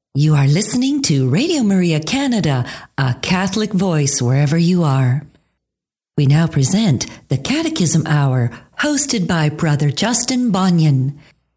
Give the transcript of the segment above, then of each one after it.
You are listening to Radio Maria Canada, a Catholic voice wherever you are. We now present the Catechism Hour, hosted by Brother Justin Bonnion.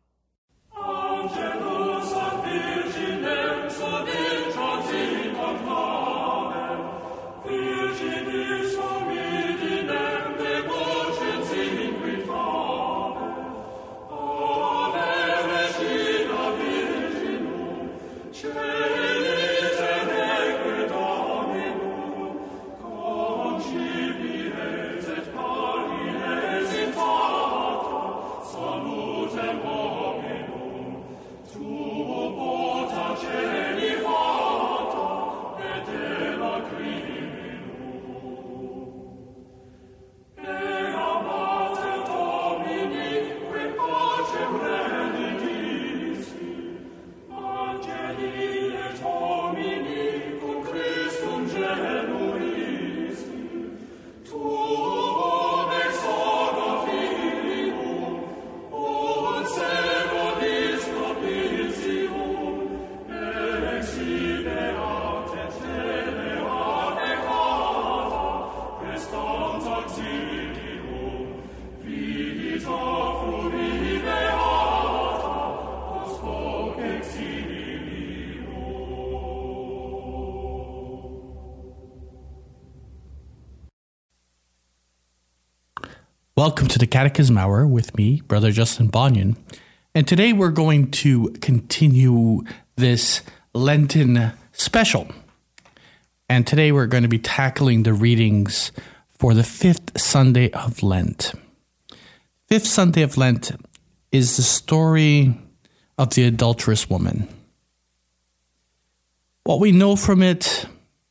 Welcome to the Catechism Hour with me, Brother Justin Bonnion. And today we're going to continue this Lenten special. And today we're going to be tackling the readings for the fifth Sunday of Lent. Fifth Sunday of Lent is the story of the adulterous woman. What we know from it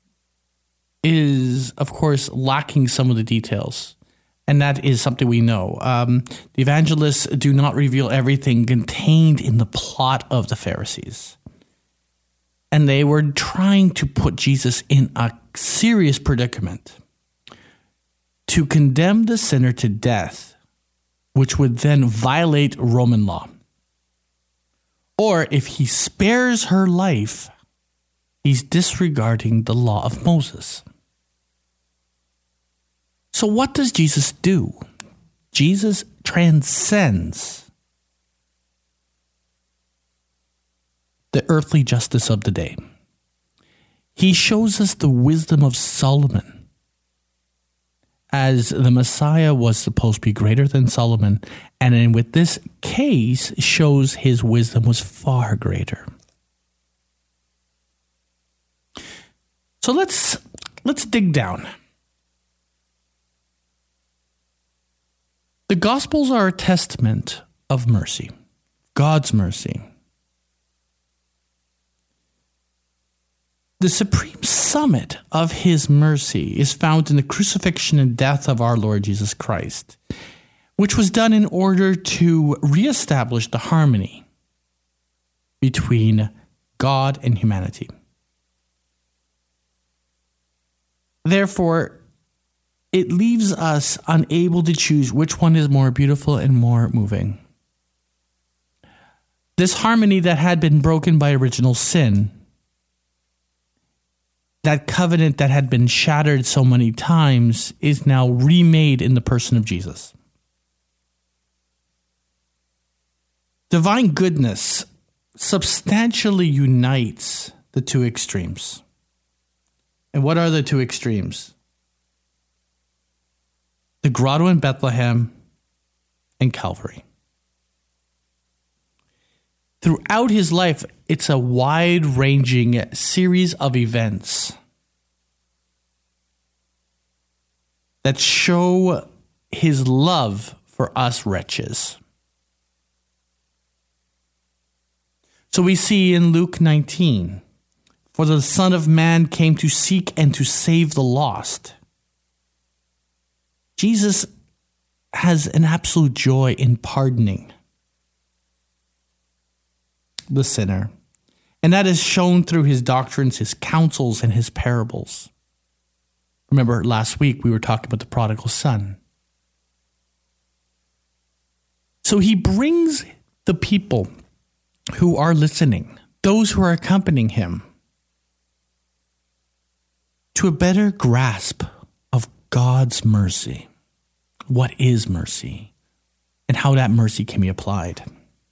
is, of course, lacking some of the details. And that is something we know. The evangelists do not reveal everything contained in the plot of the Pharisees. And they were trying to put Jesus in a serious predicament to condemn the sinner to death, which would then violate Roman law. Or if he spares her life, he's disregarding the law of Moses. So what does Jesus do? Jesus transcends the earthly justice of the day. He shows us the wisdom of Solomon, as the Messiah was supposed to be greater than Solomon, and in with this case shows his wisdom was far greater. So let's dig down. The Gospels are a testament of mercy, God's mercy. The supreme summit of his mercy is found in the crucifixion and death of our Lord Jesus Christ, which was done in order to reestablish the harmony between God and humanity. Therefore, it leaves us unable to choose which one is more beautiful and more moving. This harmony that had been broken by original sin, that covenant that had been shattered so many times, is now remade in the person of Jesus. Divine goodness substantially unites the two extremes. And what are the two extremes? The grotto in Bethlehem and Calvary. Throughout his life, it's a wide-ranging series of events that show his love for us wretches. So we see in Luke 19, "For the Son of Man came to seek and to save the lost." Jesus has an absolute joy in pardoning the sinner. And that is shown through his doctrines, his counsels, and his parables. Remember, last week we were talking about the prodigal son. So he brings the people who are listening those who are accompanying him to a better grasp of God's mercy. What is mercy? And how that mercy can be applied.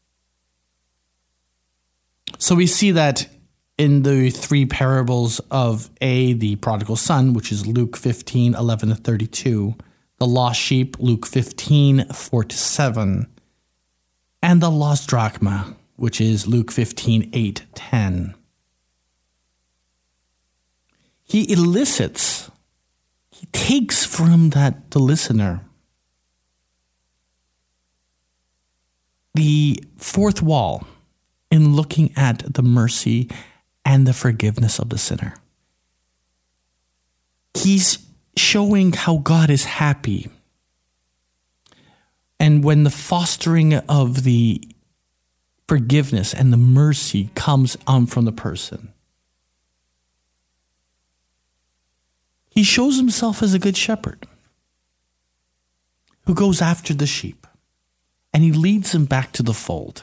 So we see that in the three parables of the prodigal son, which is Luke 15, 11 to 32, the lost sheep, Luke 15, 4 to 7, and the lost drachma, which is Luke 15, 8, 10. He elicits, he takes from the listener the fourth wall in looking at the mercy and the forgiveness of the sinner. He's showing how God is happy. And when the fostering of the forgiveness and the mercy comes on from the person, he shows himself as a good shepherd who goes after the sheep and he leads them back to the fold.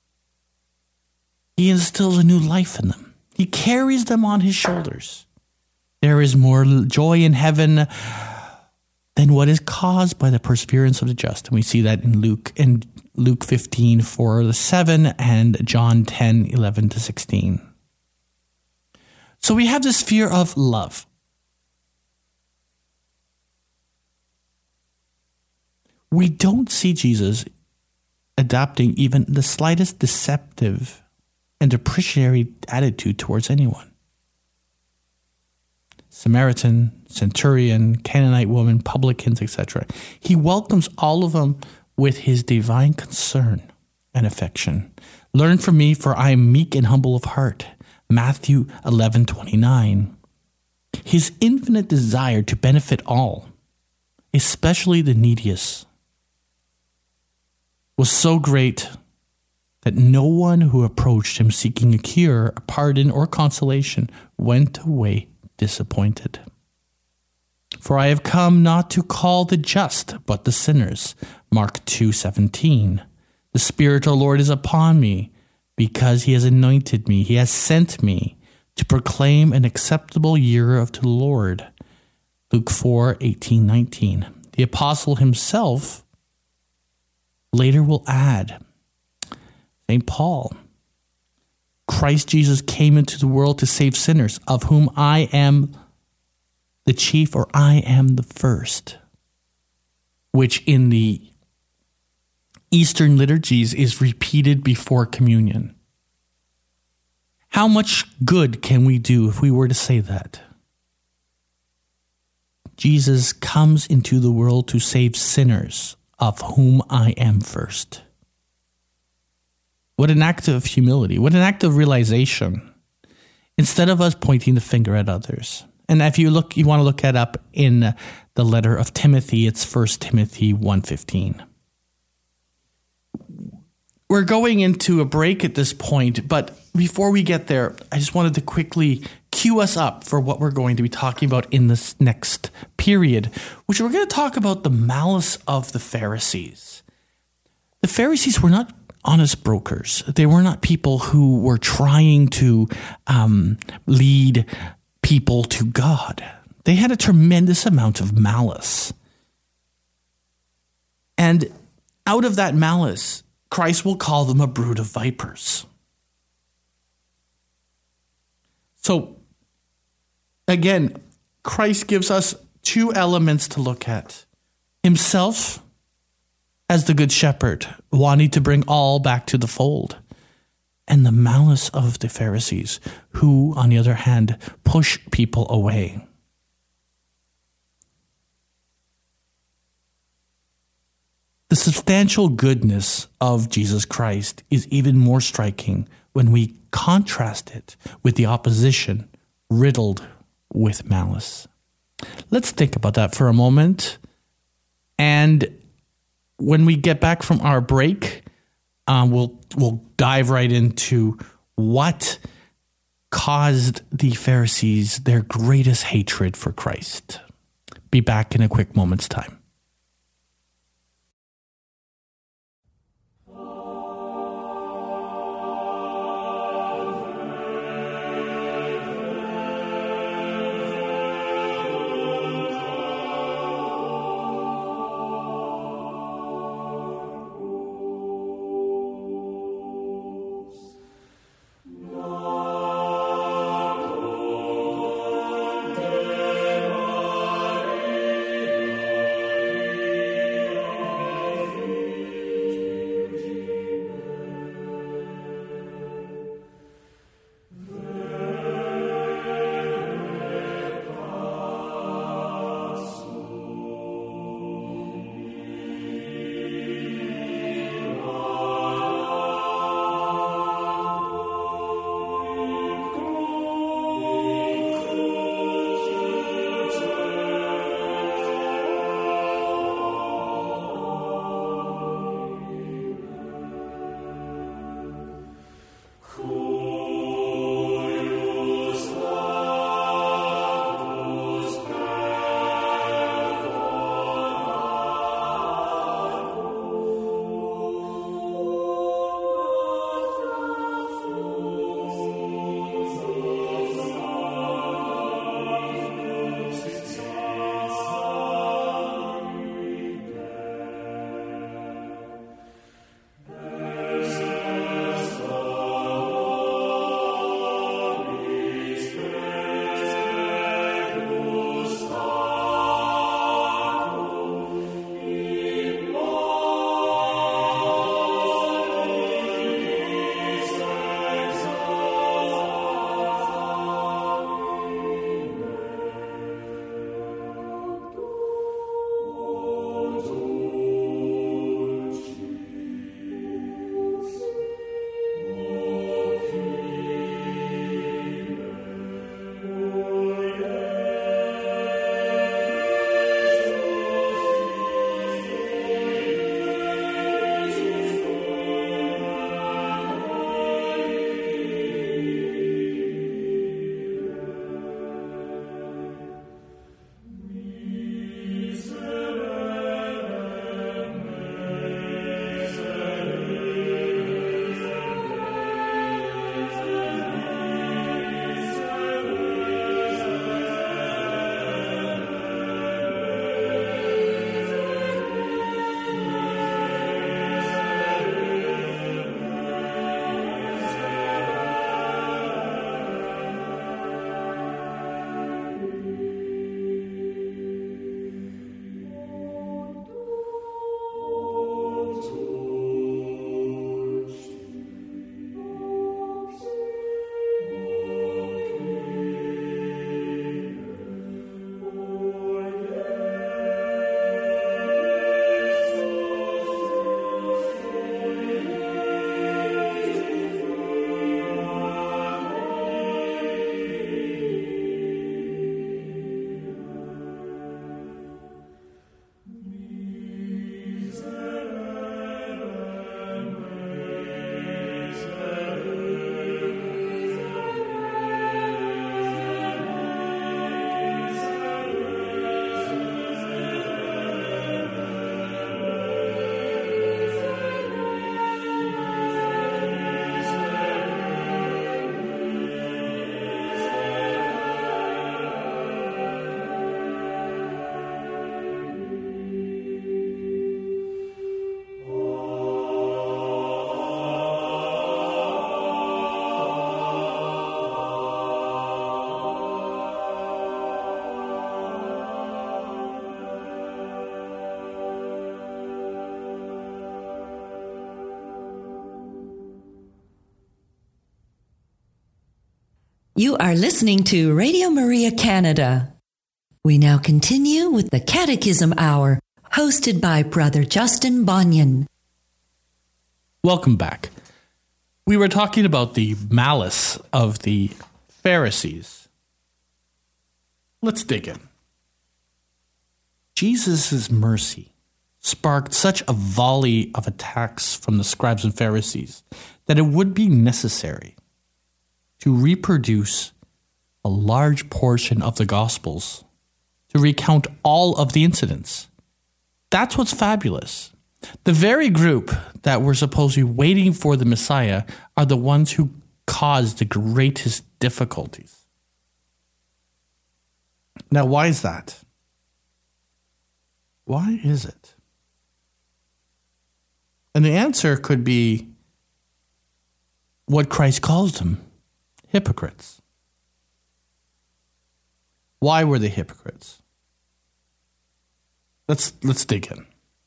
He instills a new life in them. He carries them on his shoulders. There is more joy in heaven than what is caused by the perseverance of the just. And we see that in Luke 15, 4 to 7 and John 10, 11 to 16. So we have this sphere of love. We don't see Jesus adopting even the slightest deceptive and depreciatory attitude towards anyone. Samaritan, centurion, Canaanite woman, publicans, etc. He welcomes all of them with his divine concern and affection. Learn from me, for I am meek and humble of heart. Matthew 11:29. His infinite desire to benefit all, especially the neediest, was so great that no one who approached him seeking a cure, a pardon, or consolation went away disappointed. For I have come not to call the just, but the sinners. Mark 2:17. The Spirit of the Lord is upon me, because he has anointed me. He has sent me to proclaim an acceptable year of the Lord. Luke 4:18-19. The apostle himself later will add, St. Paul, Christ Jesus came into the world to save sinners, of whom I am the chief, or I am the first, which in the Eastern liturgies is repeated before communion. How much good can we do if we were to say that? Jesus comes into the world to save sinners, of whom I am first. What an act of humility. What an act of realization. Instead of us pointing the finger at others. And if you want to look that up in the letter of Timothy, it's 1 Timothy 1:15. We're going into a break at this point, but before we get there, I just wanted to quickly cue us up for what we're going to be talking about in this next period, which we're going to talk about the malice of the Pharisees. The Pharisees were not honest brokers. They were not people who were trying to lead people to God. They had a tremendous amount of malice. And out of that malice, Christ will call them a brood of vipers. So, again, Christ gives us two elements to look at. Himself as the good shepherd, wanting to bring all back to the fold, and the malice of the Pharisees, who, on the other hand, push people away. The substantial goodness of Jesus Christ is even more striking when we contrast it with the opposition riddled with malice. Let's think about that for a moment. And when we get back from our break, we'll dive right into what caused the Pharisees their greatest hatred for Christ. Be back in a quick moment's time. You are listening to Radio Maria Canada. We now continue with the Catechism Hour, hosted by Brother Justin Bonnion. Welcome back. We were talking about the malice of the Pharisees. Let's dig in. Jesus' mercy sparked such a volley of attacks from the scribes and Pharisees that it would be necessary to reproduce a large portion of the Gospels to recount all of the incidents. That's what's fabulous. The very group that were supposedly waiting for the Messiah are the ones who caused the greatest difficulties. Now, why is that? Why is it? And the answer could be what Christ calls them, hypocrites. Why were they hypocrites? Let's dig in.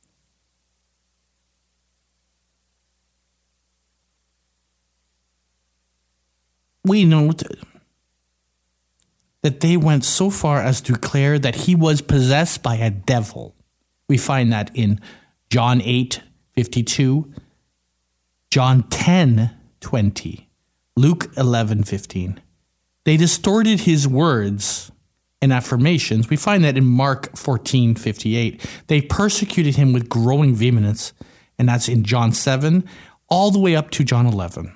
We know that they went so far as to declare that he was possessed by a devil. We find that in John 8:52, John 10:20, Luke 11:15. They distorted his words and affirmations. We find that in Mark 14:58. They persecuted him with growing vehemence, and that's in John 7, all the way up to John 11.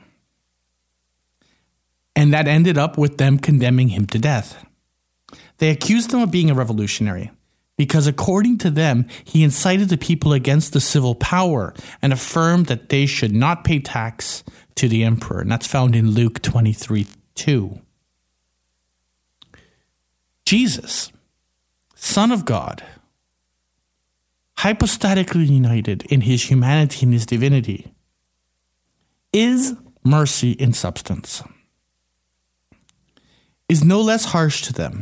And that ended up with them condemning him to death. They accused him of being a revolutionary because, according to them, he incited the people against the civil power and affirmed that they should not pay tax to the emperor. And that's found in Luke 23:2. Jesus, Son of God, hypostatically united in his humanity and his divinity, is mercy in substance, is no less harsh to them.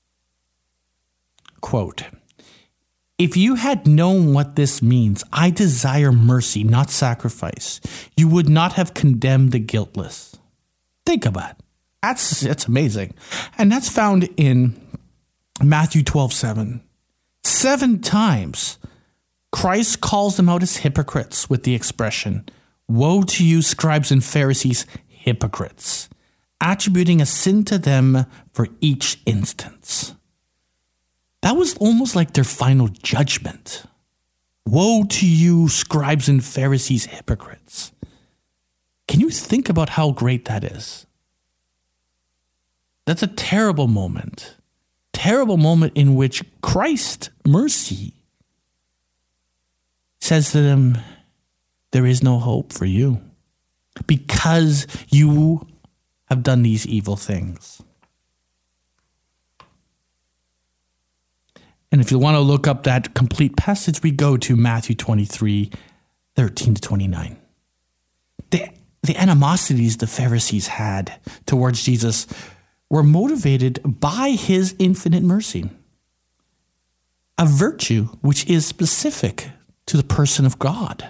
Quote, "If you had known what this means, I desire mercy, not sacrifice, you would not have condemned the guiltless." Think about it. That's amazing. And that's found in Matthew 12:7. 7 times, Christ calls them out as hypocrites with the expression, "Woe to you, scribes and Pharisees, hypocrites," attributing a sin to them for each instance. That was almost like their final judgment. Woe to you, scribes and Pharisees, hypocrites. Can you think about how great that is? That's a terrible moment. Terrible moment in which Christ, mercy, says to them, there is no hope for you because you have done these evil things. And if you want to look up that complete passage, we go to Matthew 23:13-29. The animosities the Pharisees had towards Jesus were motivated by his infinite mercy, a virtue which is specific to the person of God.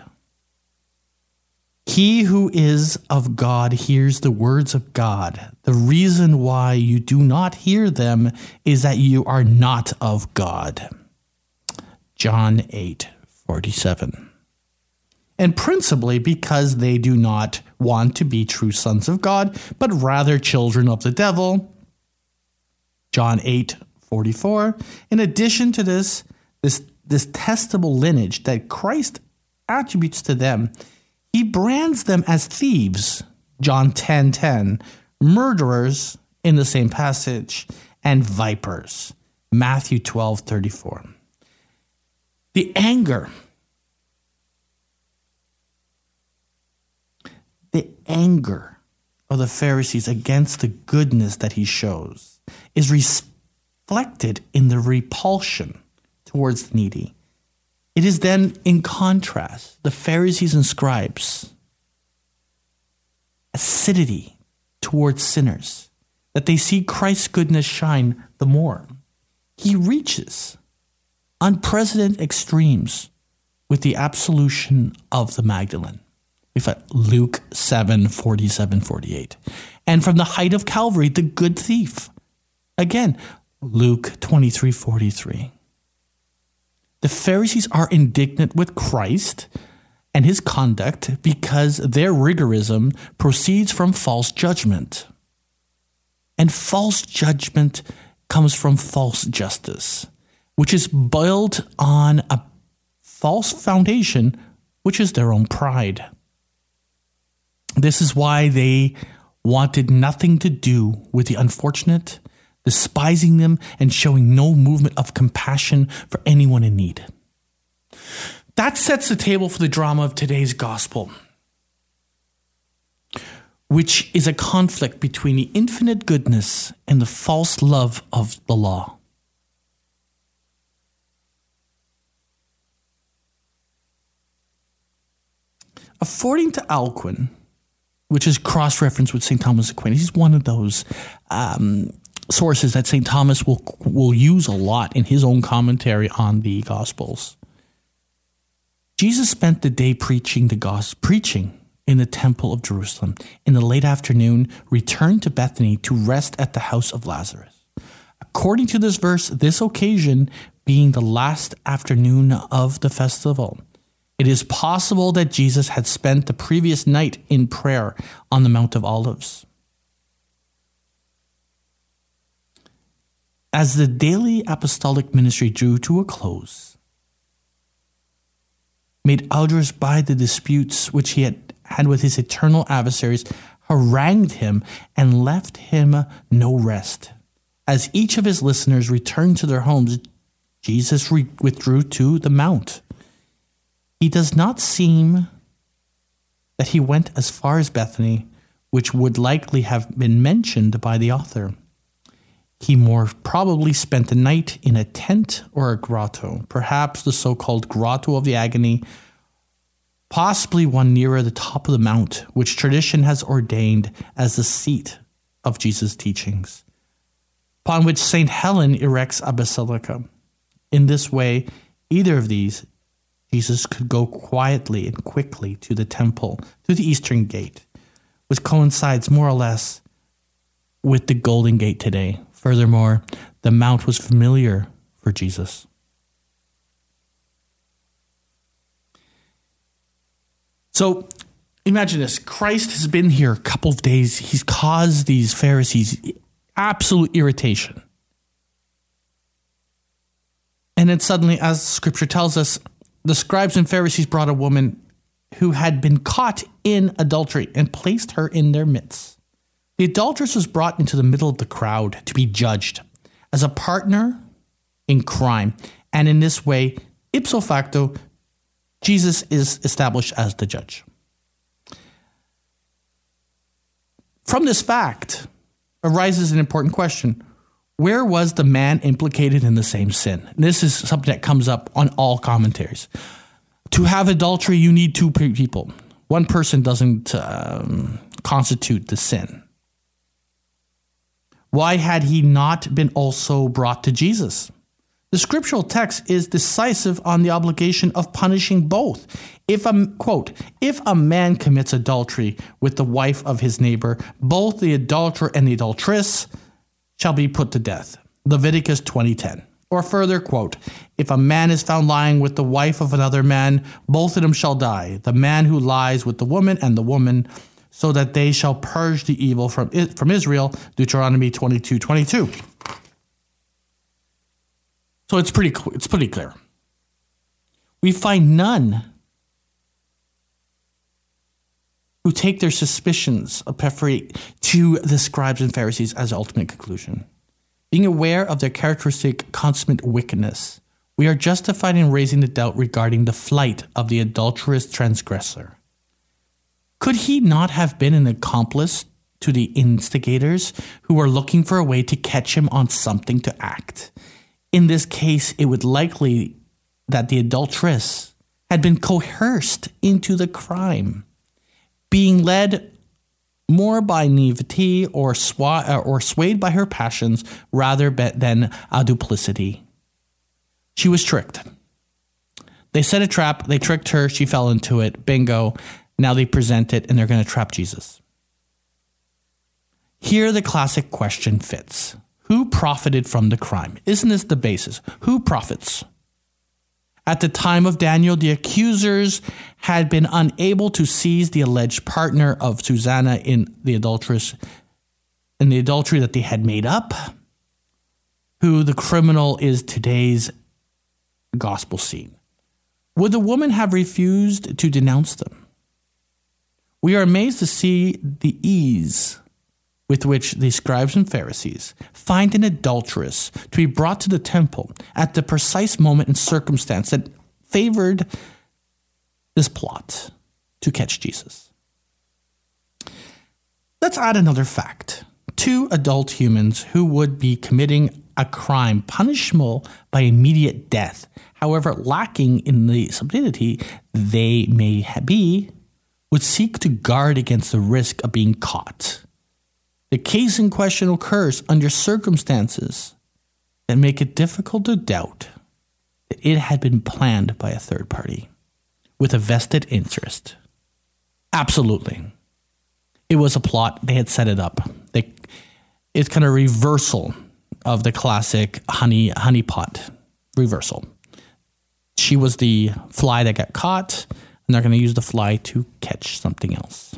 He who is of God hears the words of God. The reason why you do not hear them is that you are not of God. John 8:47. And principally because they do not want to be true sons of God, but rather children of the devil. John 8:44. In addition to this detestable lineage that Christ attributes to them, he brands them as thieves, John 10:10, murderers in the same passage, and vipers, Matthew 12:34. The anger of the Pharisees against the goodness that he shows is reflected in the repulsion towards the needy. It is then, in contrast, the Pharisees and scribes' acidity towards sinners, that they see Christ's goodness shine the more. He reaches unprecedented extremes with the absolution of the Magdalene. We've got Luke 7:47-48. And from the height of Calvary, the good thief. Again, Luke 23:43. The Pharisees are indignant with Christ and his conduct because their rigorism proceeds from false judgment. And false judgment comes from false justice, which is built on a false foundation, which is their own pride. This is why they wanted nothing to do with the unfortunate, despising them and showing no movement of compassion for anyone in need. That sets the table for the drama of today's gospel, which is a conflict between the infinite goodness and the false love of the law. According to Alcuin, which is cross-referenced with St. Thomas Aquinas, he's one of those sources that St. Thomas will use a lot in his own commentary on the Gospels. Jesus spent the day preaching in the temple of Jerusalem. In the late afternoon, returned to Bethany to rest at the house of Lazarus. According to this verse, this occasion being the last afternoon of the festival, it is possible that Jesus had spent the previous night in prayer on the Mount of Olives. As the daily apostolic ministry drew to a close, made arduous by the disputes which he had with his eternal adversaries, harangued him and left him no rest. As each of his listeners returned to their homes, Jesus withdrew to the mount. It does not seem that he went as far as Bethany, which would likely have been mentioned by the author. He more probably spent the night in a tent or a grotto, perhaps the so-called Grotto of the Agony, possibly one nearer the top of the mount, which tradition has ordained as the seat of Jesus' teachings, upon which St. Helen erects a basilica. In this way, either of these, Jesus could go quietly and quickly to the temple, to the eastern gate, which coincides more or less with the Golden Gate today. Furthermore, the mount was familiar for Jesus. So imagine this. Christ has been here a couple of days. He's caused these Pharisees absolute irritation. And then suddenly, as Scripture tells us, the scribes and Pharisees brought a woman who had been caught in adultery and placed her in their midst. The adulteress was brought into the middle of the crowd to be judged as a partner in crime. And in this way, ipso facto, Jesus is established as the judge. From this fact arises an important question. Where was the man implicated in the same sin? This is something that comes up on all commentaries. To have adultery, you need two people. One person doesn't constitute the sin. Why had he not been also brought to Jesus? The scriptural text is decisive on the obligation of punishing both. If a man commits adultery with the wife of his neighbor, both the adulterer and the adulteress shall be put to death. Leviticus 20:10. Or further, quote, if a man is found lying with the wife of another man, both of them shall die, the man who lies with the woman and the woman, so that they shall purge the evil from Israel. Deuteronomy 22:22. So it's pretty clear. We find none who take their suspicions of periphery to the scribes and Pharisees as the ultimate conclusion. Being aware of their characteristic consummate wickedness, we are justified in raising the doubt regarding the flight of the adulterous transgressor. Could he not have been an accomplice to the instigators who were looking for a way to catch him on something to act? In this case, it would likely that the adulteress had been coerced into the crime, being led more by naivety or swayed by her passions rather than a duplicity. She was tricked. They set a trap, they tricked her, she fell into it, bingo. Now they present it and they're going to trap Jesus. Here the classic question fits. Who profited from the crime? Isn't this the basis? Who profits? At the time of Daniel, the accusers had been unable to seize the alleged partner of Susanna in the adultery that they had made up. Who the criminal is today's gospel scene. Would the woman have refused to denounce them? We are amazed to see the ease with which the scribes and Pharisees find an adulteress to be brought to the temple at the precise moment and circumstance that favored this plot to catch Jesus. Let's add another fact. 2 adult humans who would be committing a crime punishable by immediate death, however lacking in the subtlety they may be, would seek to guard against the risk of being caught. The case in question occurs under circumstances that make it difficult to doubt that it had been planned by a third party with a vested interest. Absolutely. It was a plot. They had set it up. It's kind of reversal of the classic honeypot reversal. She was the fly that got caught, and they're going to use the fly to catch something else.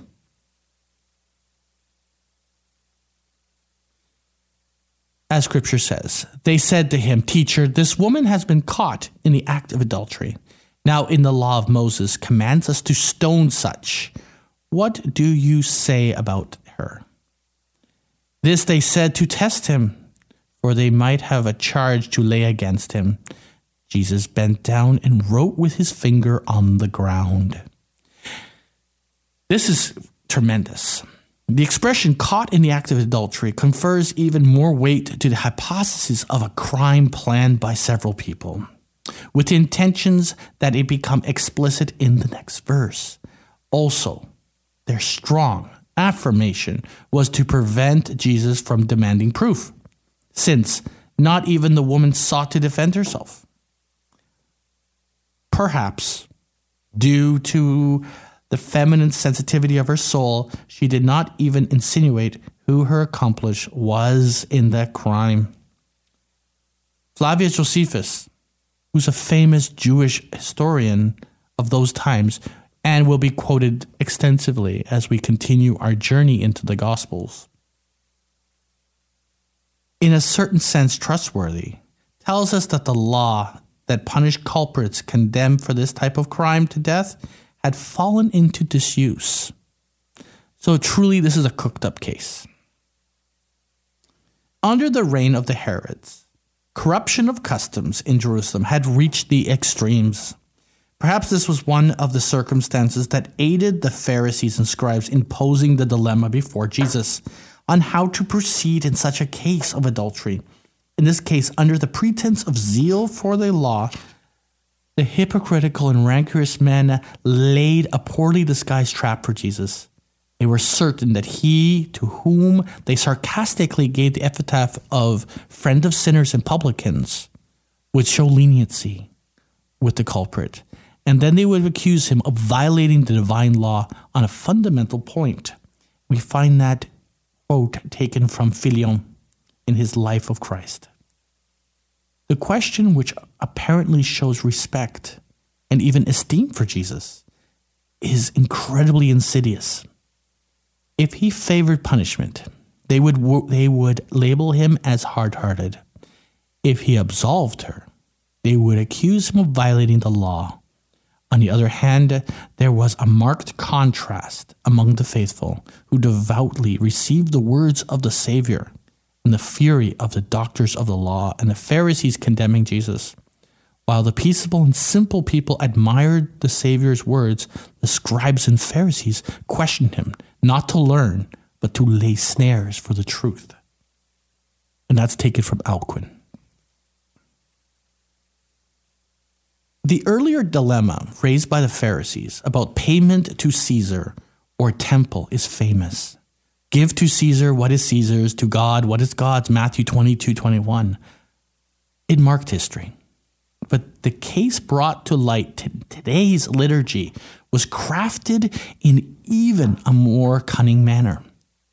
As scripture says, they said to him, "Teacher, this woman has been caught in the act of adultery. Now in the law of Moses commands us to stone such. What do you say about her?" This they said to test him, for they might have a charge to lay against him. Jesus bent down and wrote with his finger on the ground. This is tremendous. The expression "caught in the act of adultery" confers even more weight to the hypothesis of a crime planned by several people, with the intentions that it become explicit in the next verse. Also, their strong affirmation was to prevent Jesus from demanding proof, since not even the woman sought to defend herself. Perhaps, due to the feminine sensitivity of her soul, she did not even insinuate who her accomplice was in that crime. Flavius Josephus, who's a famous Jewish historian of those times and will be quoted extensively as we continue our journey into the Gospels, in a certain sense trustworthy, tells us that the law that punished culprits condemned for this type of crime to death had fallen into disuse. So truly, this is a cooked-up case. Under the reign of the Herods, corruption of customs in Jerusalem had reached the extremes. Perhaps this was one of the circumstances that aided the Pharisees and scribes in posing the dilemma before Jesus on how to proceed in such a case of adultery. In this case, under the pretense of zeal for the law, the hypocritical and rancorous men laid a poorly disguised trap for Jesus. They were certain that he, to whom they sarcastically gave the epithet of friend of sinners and publicans, would show leniency with the culprit, and then they would accuse him of violating the divine law on a fundamental point. We find that quote taken from Philion in his Life of Christ. The question, which apparently shows respect and even esteem for Jesus, is incredibly insidious. If he favored punishment, they would label him as hard-hearted. If he absolved her, they would accuse him of violating the law. On the other hand, there was a marked contrast among the faithful who devoutly received the words of the Savior and the fury of the doctors of the law and the Pharisees condemning Jesus. While the peaceable and simple people admired the Savior's words, the scribes and Pharisees questioned him, not to learn, but to lay snares for the truth. And that's taken from Alcuin. The earlier dilemma raised by the Pharisees about payment to Caesar or temple is famous. Give to Caesar what is Caesar's, to God what is God's, Matthew 22:21. It marked history. But the case brought to light today's liturgy was crafted in even a more cunning manner.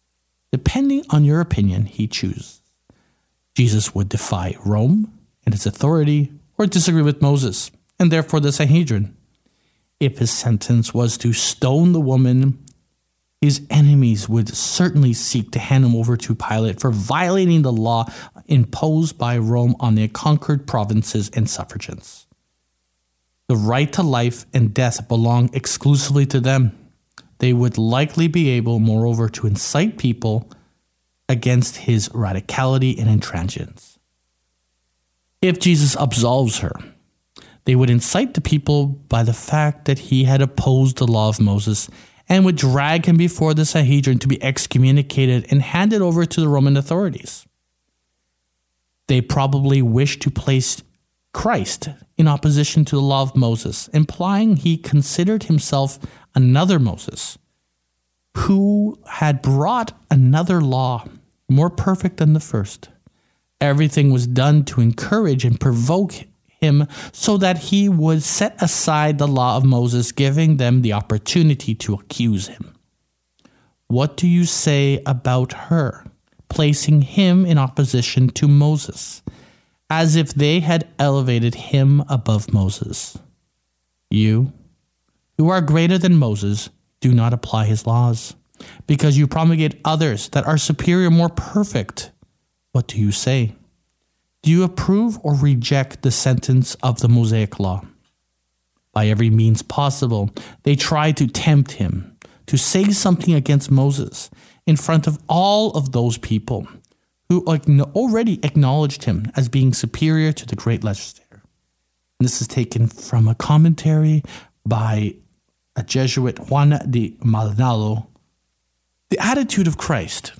Depending on your opinion, he chooses. Jesus would defy Rome and its authority or disagree with Moses and therefore the Sanhedrin. If his sentence was to stone the woman, his enemies would certainly seek to hand him over to Pilate for violating the law imposed by Rome on the conquered provinces and suffragans. The right to life and death belonged exclusively to them. They would likely be able, moreover, to incite people against his radicality and intransigence. If Jesus absolves her, they would incite the people by the fact that he had opposed the law of Moses and would drag him before the Sanhedrin to be excommunicated and handed over to the Roman authorities. They probably wished to place Christ in opposition to the law of Moses, implying he considered himself another Moses who had brought another law more perfect than the first. Everything was done to encourage and provoke him so that he would set aside the law of Moses, giving them the opportunity to accuse him. What do you say about her, placing him in opposition to Moses, as if they had elevated him above Moses? You, who are greater than Moses, do not apply his laws, because you promulgate others that are superior, more perfect. What do you say? Do you approve or reject the sentence of the Mosaic law? By every means possible, they tried to tempt him to say something against Moses in front of all of those people who already acknowledged him as being superior to the great legislator. And this is taken from a commentary by a Jesuit, Juan de Maldonado. The attitude of Christ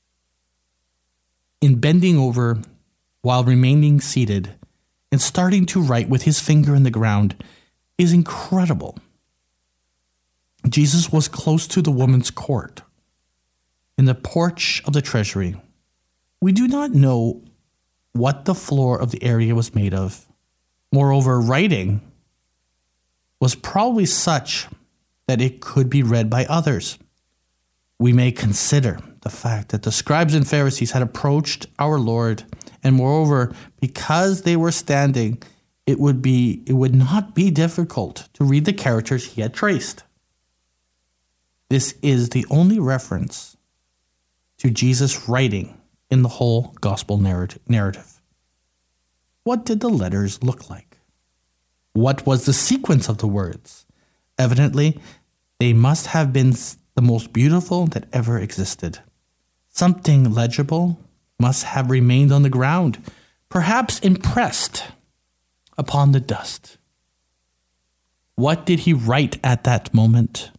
in bending over while remaining seated and starting to write with his finger in the ground is incredible. Jesus was close to the woman's court, in the porch of the treasury. We do not know what the floor of the area was made of. Moreover, writing was probably such that it could be read by others. We may consider the fact that the scribes and Pharisees had approached our Lord, and moreover, because they were standing, it would not be difficult to read the characters he had traced. This is the only reference to Jesus writing in the whole gospel narrative. What did the letters look like? What was the sequence of the words? Evidently, they must have been the most beautiful that ever existed. Something legible must have remained on the ground, perhaps impressed upon the dust. What did he write at that moment?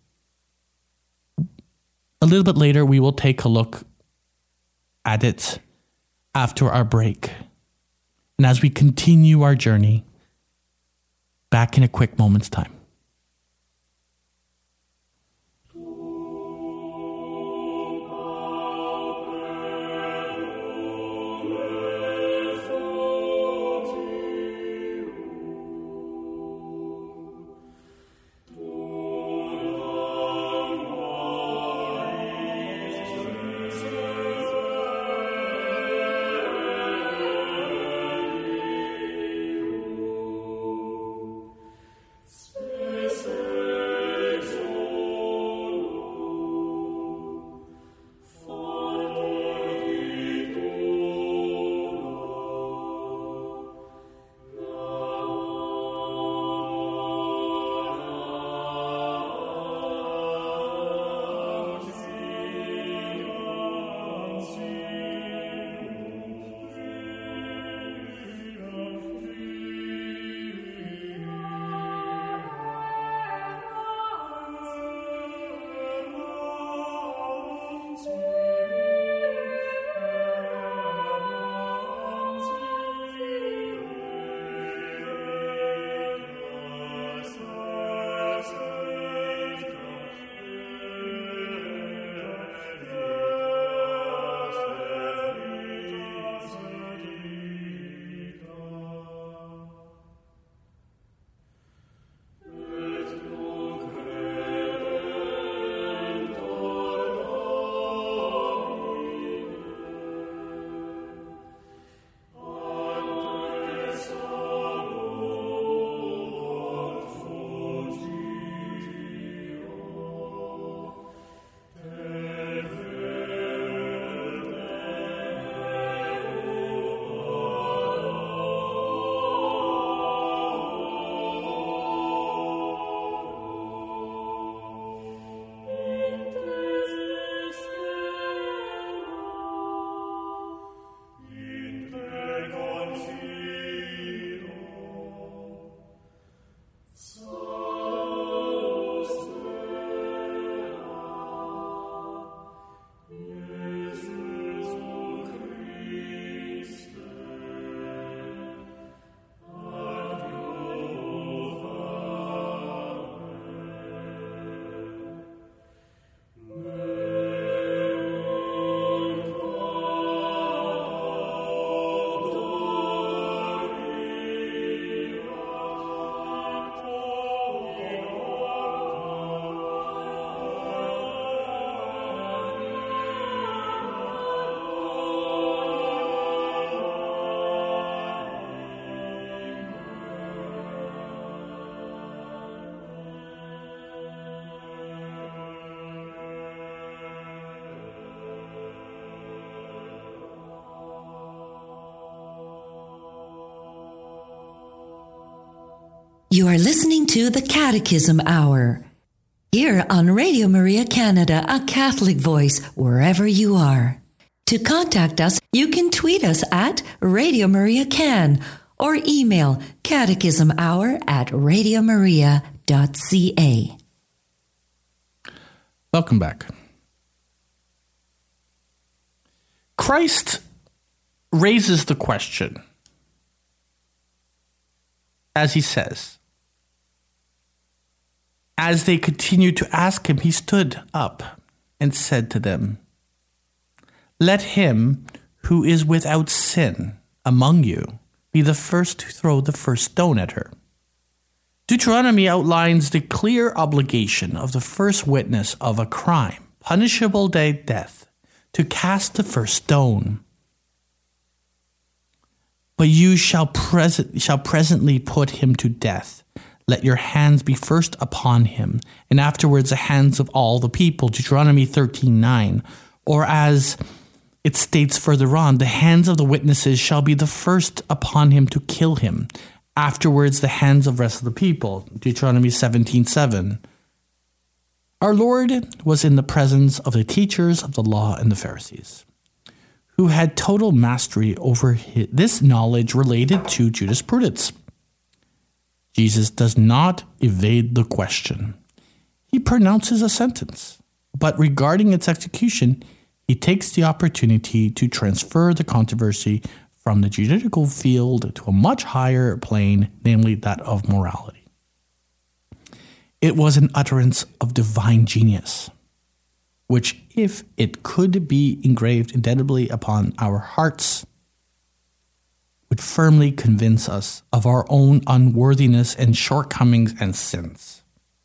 A little bit later, we will take a look at it after our break. And as we continue our journey, back in a quick moment's time. Spirit. You are listening to the Catechism Hour, here on Radio Maria Canada, a Catholic voice wherever you are. To contact us, you can tweet us at Radio Maria Can or email catechismhour@radiomaria.ca. Welcome back. Christ raises the question, as he says. As they continued to ask him, he stood up and said to them, "Let him who is without sin among you be the first to throw the first stone at her." Deuteronomy outlines the clear obligation of the first witness of a crime, punishable by death, to cast the first stone. "But you shall presently put him to death. Let your hands be first upon him, and afterwards the hands of all the people." Deuteronomy 13:9. Or as it states further on, "The hands of the witnesses shall be the first upon him to kill him. Afterwards the hands of the rest of the people." Deuteronomy 17:7. Our Lord was in the presence of the teachers of the law and the Pharisees, who had total mastery over this knowledge related to jurisprudence. Jesus does not evade the question. He pronounces a sentence, but regarding its execution, he takes the opportunity to transfer the controversy from the juridical field to a much higher plane, namely that of morality. It was an utterance of divine genius, which, if it could be engraved indelibly upon our hearts, would firmly convince us of our own unworthiness and shortcomings and sins.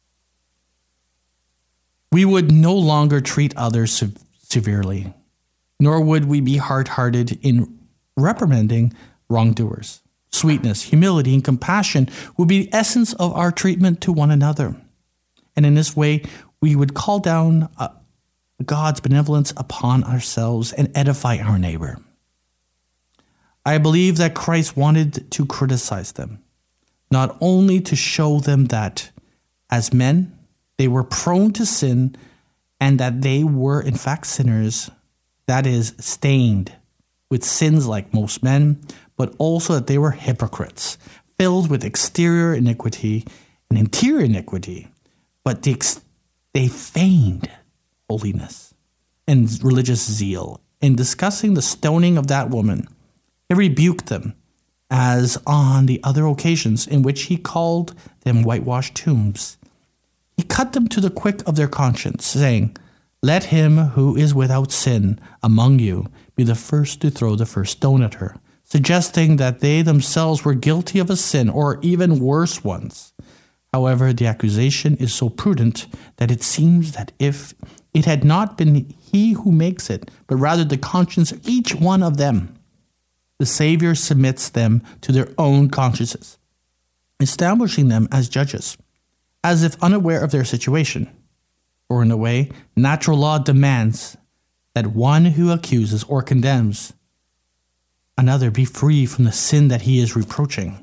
We would no longer treat others severely, nor would we be hard-hearted in reprimanding wrongdoers. Sweetness, humility, and compassion would be the essence of our treatment to one another. And in this way, we would call down God's benevolence upon ourselves and edify our neighbor. I believe that Christ wanted to criticize them, not only to show them that, as men, they were prone to sin and that they were in fact sinners, that is, stained with sins like most men, but also that they were hypocrites, filled with exterior iniquity and interior iniquity, but they feigned holiness and religious zeal. In discussing the stoning of that woman, he rebuked them, as on the other occasions in which he called them whitewashed tombs. He cut them to the quick of their conscience, saying, "Let him who is without sin among you be the first to throw the first stone at her," suggesting that they themselves were guilty of a sin or even worse ones. However, the accusation is so prudent that it seems that if it had not been he who makes it, but rather the conscience of each one of them, the Savior submits them to their own consciences, establishing them as judges, as if unaware of their situation. For in a way, natural law demands that one who accuses or condemns another be free from the sin that he is reproaching.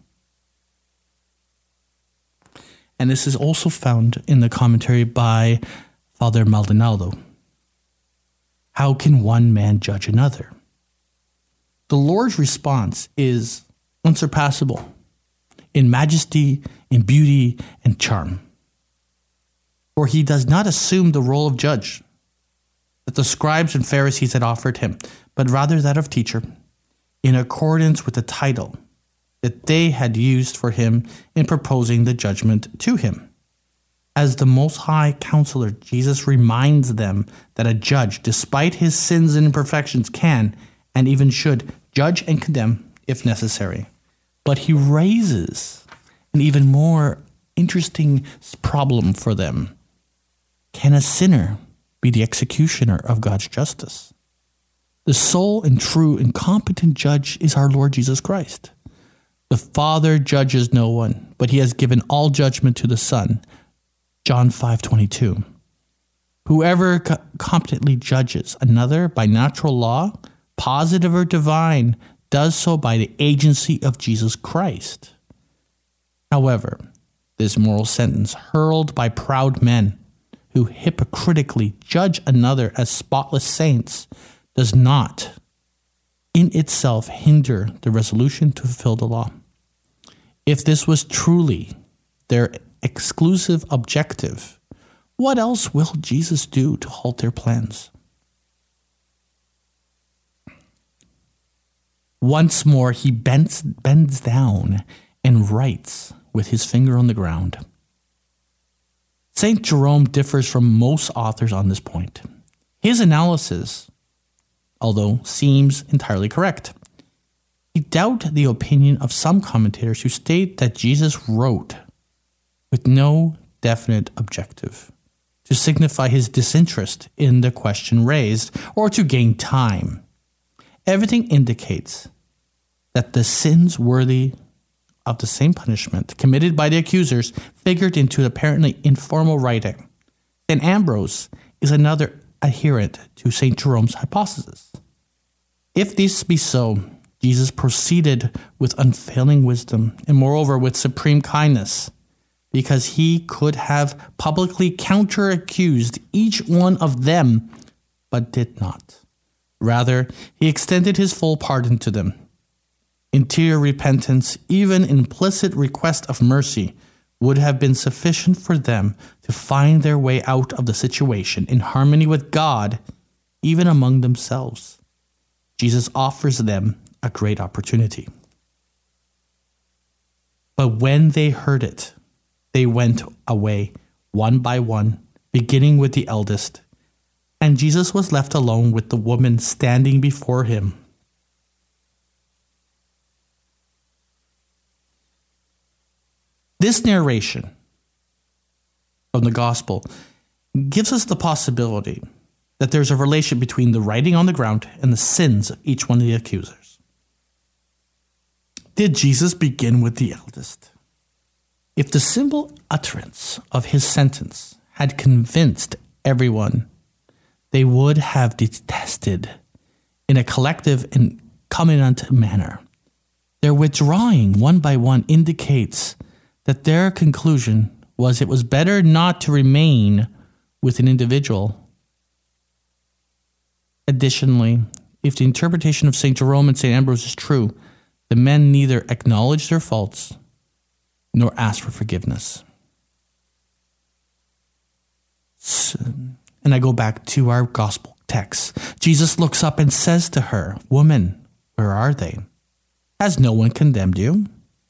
And this is also found in the commentary by Father Maldonado. How can one man judge another? The Lord's response is unsurpassable in majesty, in beauty, and charm. For he does not assume the role of judge that the scribes and Pharisees had offered him, but rather that of teacher, in accordance with the title that they had used for him in proposing the judgment to him. As the Most High Counselor, Jesus reminds them that a judge, despite his sins and imperfections, can and even should judge and condemn if necessary. But he raises an even more interesting problem for them. Can a sinner be the executioner of God's justice? The sole and true and competent judge is our Lord Jesus Christ. The Father judges no one, but he has given all judgment to the Son. John 5:22. Whoever competently judges another by natural law, positive or divine, does so by the agency of Jesus Christ. However, This moral sentence, hurled by proud men who hypocritically judge another as spotless saints, does not in itself hinder the resolution to fulfill the law. If this was truly their exclusive objective, what else will Jesus do to halt their plans? Once more, he bends down and writes with his finger on the ground. St. Jerome differs from most authors on this point. His analysis, although seems entirely correct, he doubts the opinion of some commentators who state that Jesus wrote with no definite objective to signify his disinterest in the question raised or to gain time. Everything indicates that the sins worthy of the same punishment committed by the accusers figured into apparently informal writing. St. Ambrose is another adherent to St. Jerome's hypothesis. If this be so, Jesus proceeded with unfailing wisdom and moreover with supreme kindness, because he could have publicly counter-accused each one of them, but did not. Rather, he extended his full pardon to them. Interior repentance, even implicit request of mercy, would have been sufficient for them to find their way out of the situation in harmony with God, even among themselves. Jesus offers them a great opportunity. But when they heard it, they went away one by one, beginning with the eldest, and Jesus was left alone with the woman standing before him. This narration from the gospel gives us the possibility that there's a relation between the writing on the ground and the sins of each one of the accusers. Did Jesus begin with the eldest? If the simple utterance of his sentence had convinced everyone, they would have detested in a collective and covenant manner. Their withdrawing one by one indicates that their conclusion was it was better not to remain with an individual. Additionally, if the interpretation of St. Jerome and St. Ambrose is true, the men neither acknowledged their faults nor asked for forgiveness. And I go back to our gospel text. Jesus looks up and says to her, "Woman, where are they? Has no one condemned you?"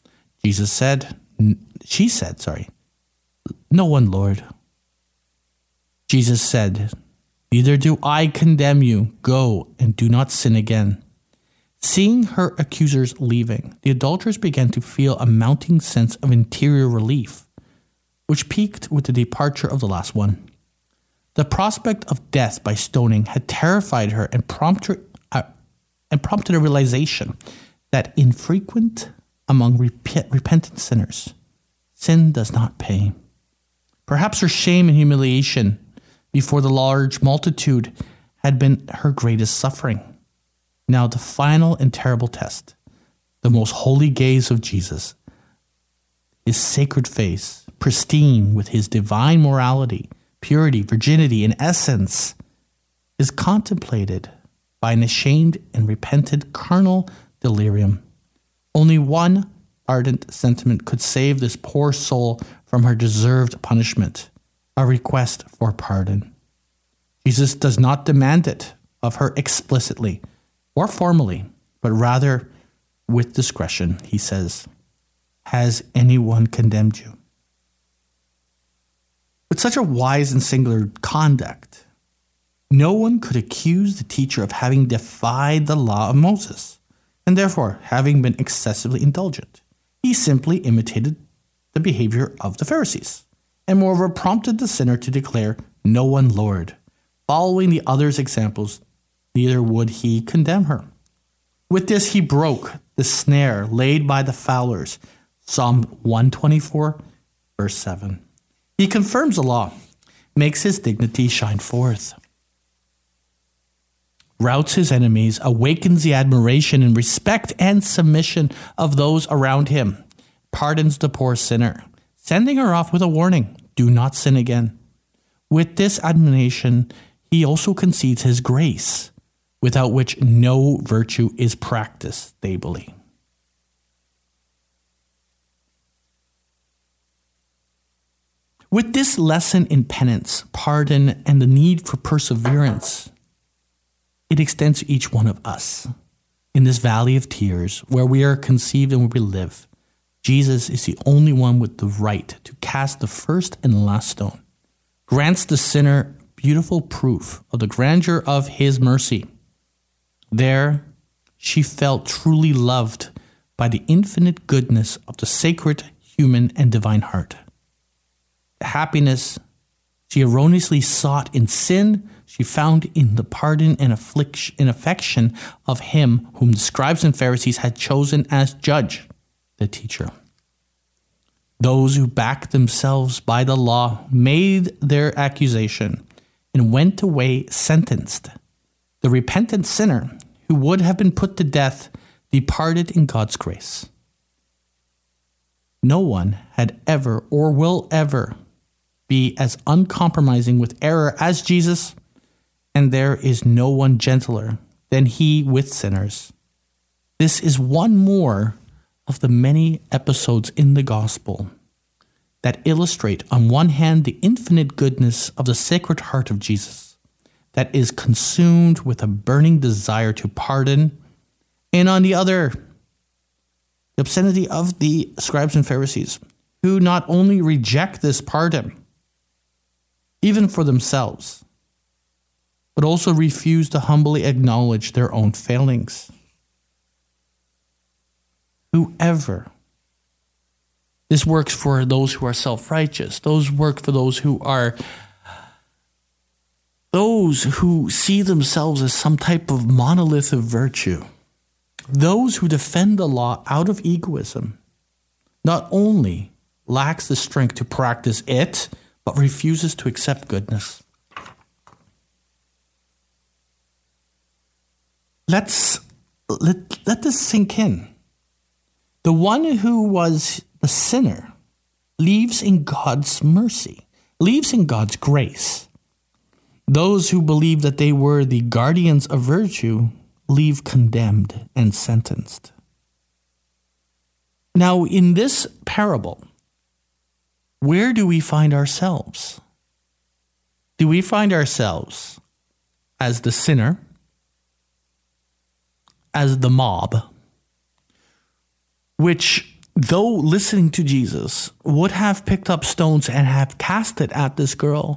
She said, "No one, Lord." Jesus said, "Neither do I condemn you. Go and do not sin again." Seeing her accusers leaving, the adulteress began to feel a mounting sense of interior relief, which peaked with the departure of the last one. The prospect of death by stoning had terrified her and prompted a realization that infrequent among repentant sinners, sin does not pay. Perhaps her shame and humiliation before the large multitude had been her greatest suffering. Now the final and terrible test, the most holy gaze of Jesus, his sacred face, pristine with his divine morality, purity, virginity, and essence, is contemplated by an ashamed and repentant carnal delirium. Only one ardent sentiment could save this poor soul from her deserved punishment, a request for pardon. Jesus does not demand it of her explicitly or formally, but rather with discretion. He says, "Has anyone condemned you?" With such a wise and singular conduct, no one could accuse the teacher of having defied the law of Moses, and therefore having been excessively indulgent. He simply imitated the behavior of the Pharisees, and moreover prompted the sinner to declare, "No one, Lord." Following the others' examples, neither would he condemn her. With this, he broke the snare laid by the fowlers. Psalm 124, verse 7. He confirms the law, makes his dignity shine forth, routs his enemies, awakens the admiration and respect and submission of those around him, pardons the poor sinner, sending her off with a warning, do not sin again. With this admonition, he also concedes his grace, without which no virtue is practiced stably. With this lesson in penance, pardon, and the need for perseverance, it extends to each one of us. In this valley of tears, where we are conceived and where we live, Jesus is the only one with the right to cast the first and last stone, grants the sinner beautiful proof of the grandeur of his mercy. There, she felt truly loved by the infinite goodness of the sacred, human, and divine heart. The happiness she erroneously sought in sin, she found in the pardon and affection of him whom the scribes and Pharisees had chosen as judge, the teacher. Those who backed themselves by the law made their accusation and went away sentenced. The repentant sinner who would have been put to death departed in God's grace. No one had ever or will ever be as uncompromising with error as Jesus, and there is no one gentler than he with sinners. This is one more of the many episodes in the gospel that illustrate, on one hand, the infinite goodness of the Sacred Heart of Jesus, that is consumed with a burning desire to pardon, and on the other, the obscenity of the scribes and Pharisees, who not only reject this pardon, even for themselves, but also refuse to humbly acknowledge their own failings. Whoever. This works for those who are self-righteous. Those work for those who see themselves as some type of monolith of virtue. Those who defend the law out of egoism not only lacks the strength to practice it, but refuses to accept goodness. Let this sink in. The one who was the sinner leaves in God's mercy, leaves in God's grace. Those who believe that they were the guardians of virtue leave condemned and sentenced. Now, in this parable, where do we find ourselves? Do we find ourselves as the sinner, as the mob, which, though listening to Jesus, would have picked up stones and have cast it at this girl?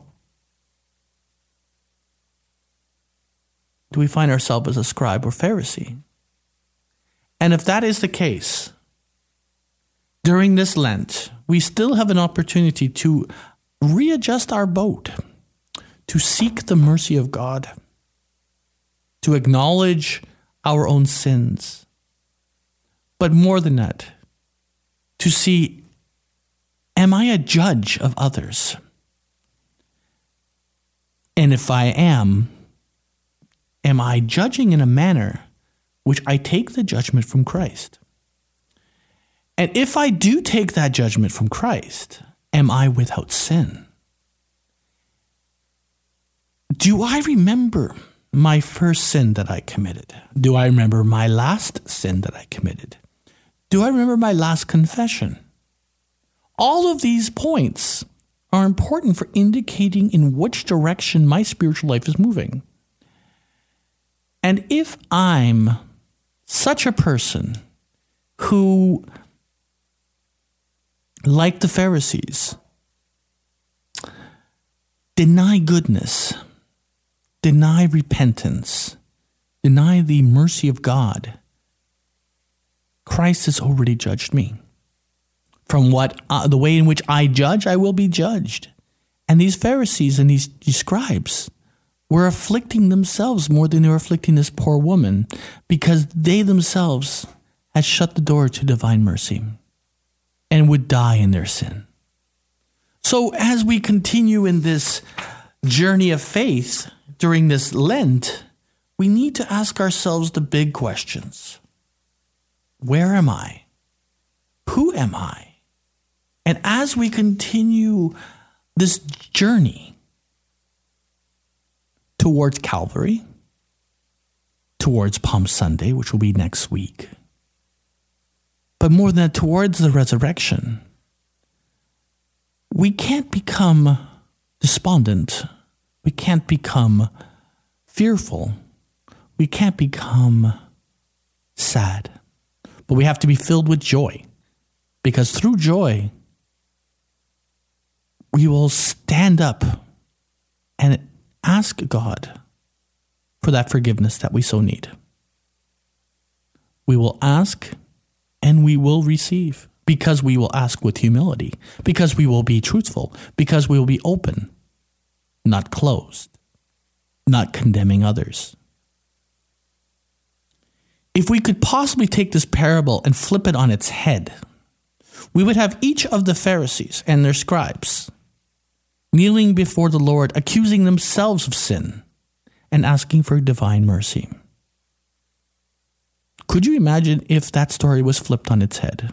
Do we find ourselves as a scribe or Pharisee? And if that is the case, during this Lent, we still have an opportunity to readjust our boat, to seek the mercy of God, to acknowledge our own sins. But more than that, to see, am I a judge of others? And if I am I judging in a manner which I take the judgment from Christ? And if I do take that judgment from Christ, am I without sin? Do I remember my first sin that I committed? Do I remember my last sin that I committed? Do I remember my last confession? All of these points are important for indicating in which direction my spiritual life is moving. And if I'm such a person who, like the Pharisees, deny goodness, deny repentance, deny the mercy of God, Christ has already judged me. From the way in which I judge, I will be judged. And these Pharisees and these scribes were afflicting themselves more than they were afflicting this poor woman, because they themselves had shut the door to divine mercy and would die in their sin. So as we continue in this journey of faith during this Lent, we need to ask ourselves the big questions. Where am I? Who am I? And as we continue this journey towards Calvary, towards Palm Sunday, which will be next week, but more than that, towards the resurrection, we can't become despondent. We can't become fearful. We can't become sad. But we have to be filled with joy, because through joy, we will stand up and ask God for that forgiveness that we so need. We will ask and we will receive, because we will ask with humility, because we will be truthful, because we will be open, not closed, not condemning others. If we could possibly take this parable and flip it on its head, we would have each of the Pharisees and their scribes kneeling before the Lord, accusing themselves of sin and asking for divine mercy. Could you imagine if that story was flipped on its head?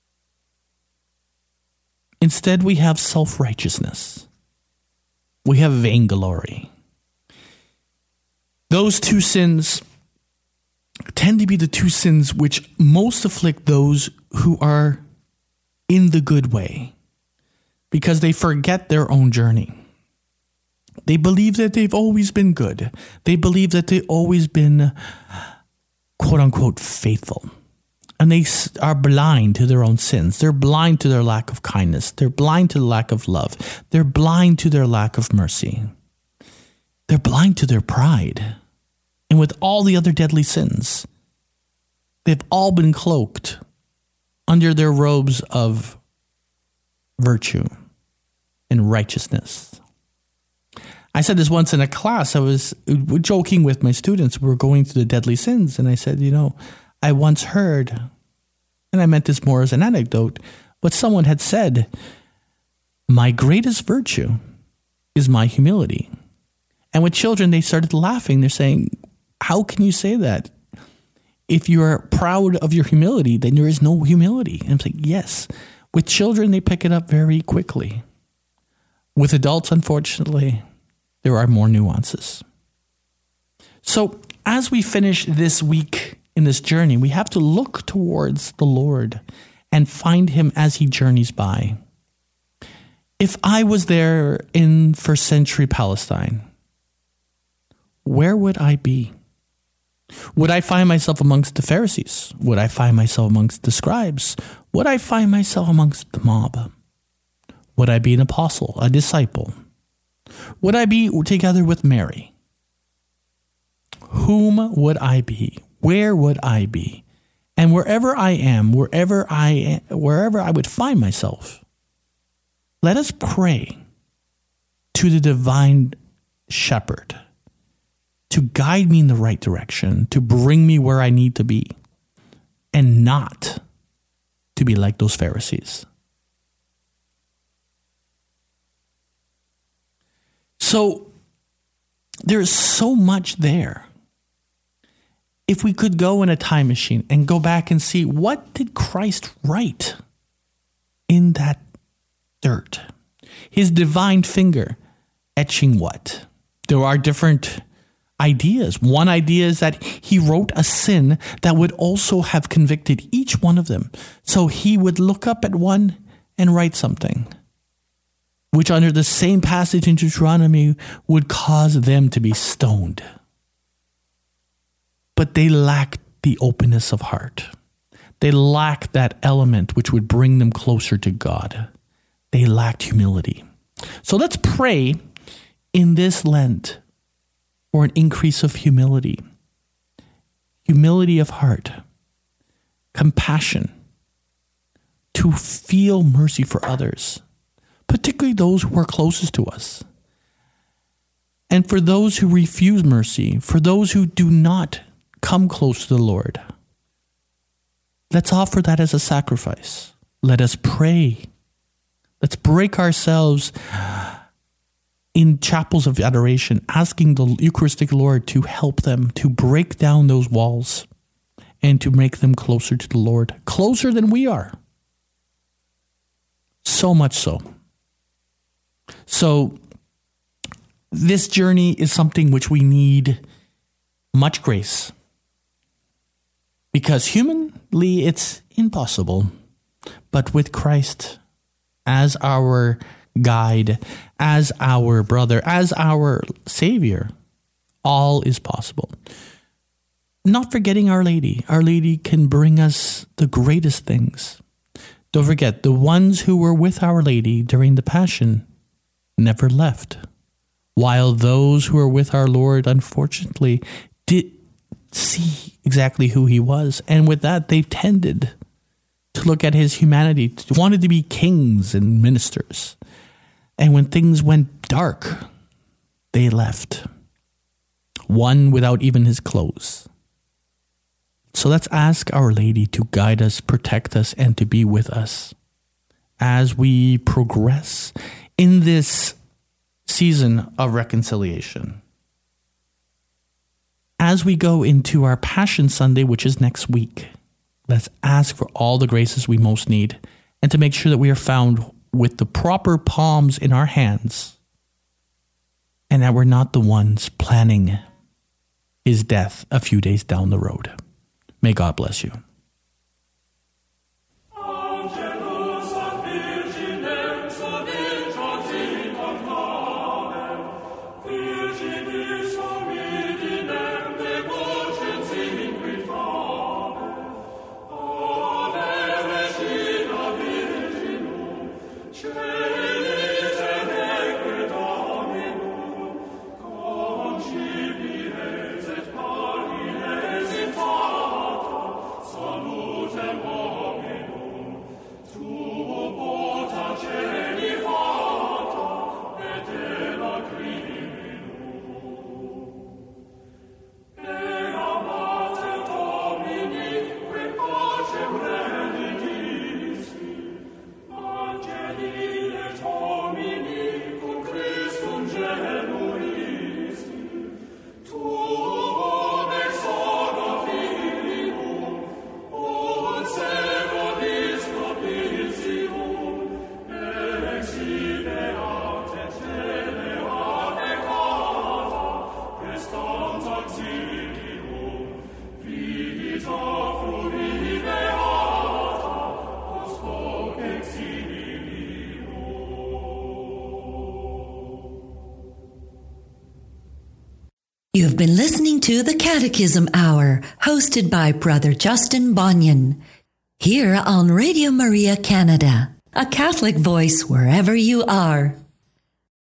Instead, we have self-righteousness. We have vainglory. Those two sins tend to be the two sins which most afflict those who are in the good way, because they forget their own journey. They believe that they've always been good. They believe that they've always been, quote unquote, faithful. And they are blind to their own sins. They're blind to their lack of kindness. They're blind to the lack of love. They're blind to their lack of mercy. They're blind to their pride. And with all the other deadly sins, they've all been cloaked under their robes of virtue and righteousness. I said this once in a class. I was joking with my students. We were going through the deadly sins. And I said, I once heard, and I meant this more as an anecdote, but someone had said, my greatest virtue is my humility. And with children, they started laughing. They're saying, how can you say that? If you are proud of your humility, then there is no humility. And I'm like, yes. With children, they pick it up very quickly. With adults, unfortunately, there are more nuances. So as we finish this week in this journey, we have to look towards the Lord and find him as he journeys by. If I was there in first century Palestine, where would I be? Would I find myself amongst the Pharisees? Would I find myself amongst the scribes? Would I find myself amongst the mob? Would I be an apostle, a disciple? Would I be together with Mary? Whom would I be? Where would I be? And wherever I am, wherever I would find myself, let us pray to the divine shepherd to guide me in the right direction, to bring me where I need to be, and not to be like those Pharisees. So there's so much there. If we could go in a time machine and go back and see, what did Christ write in that dirt? His divine finger etching what? There are different ideas. One idea is that he wrote a sin that would also have convicted each one of them. So he would look up at one and write something, which under the same passage in Deuteronomy would cause them to be stoned. But they lacked the openness of heart. They lacked that element which would bring them closer to God. They lacked humility. So let's pray in this Lent for an increase of humility of heart, compassion, to feel mercy for others, particularly those who are closest to us. And for those who refuse mercy, for those who do not come close to the Lord, let's offer that as a sacrifice. Let us pray. Let's break ourselves in chapels of adoration, asking the Eucharistic Lord to help them to break down those walls and to make them closer to the Lord, closer than we are, So much so. So this journey is something which we need much grace, because humanly it's impossible. But with Christ as our guide, as our brother, as our Savior, all is possible. Not forgetting Our Lady. Our Lady can bring us the greatest things. Don't forget, the ones who were with Our Lady during the Passion never left, while those who were with our Lord, unfortunately, did see exactly who he was. And with that, they tended to look at his humanity, wanted to be kings and ministers. And when things went dark, they left. One without even his clothes. So let's ask Our Lady to guide us, protect us, and to be with us as we progress in this season of reconciliation. As we go into our Passion Sunday, which is next week, let's ask for all the graces we most need and to make sure that we are found with the proper palms in our hands and that we're not the ones planning his death a few days down the road. May God bless you. You've been listening to the Catechism Hour, hosted by Brother Justin Bonnion, here on Radio Maria Canada, a Catholic voice wherever you are.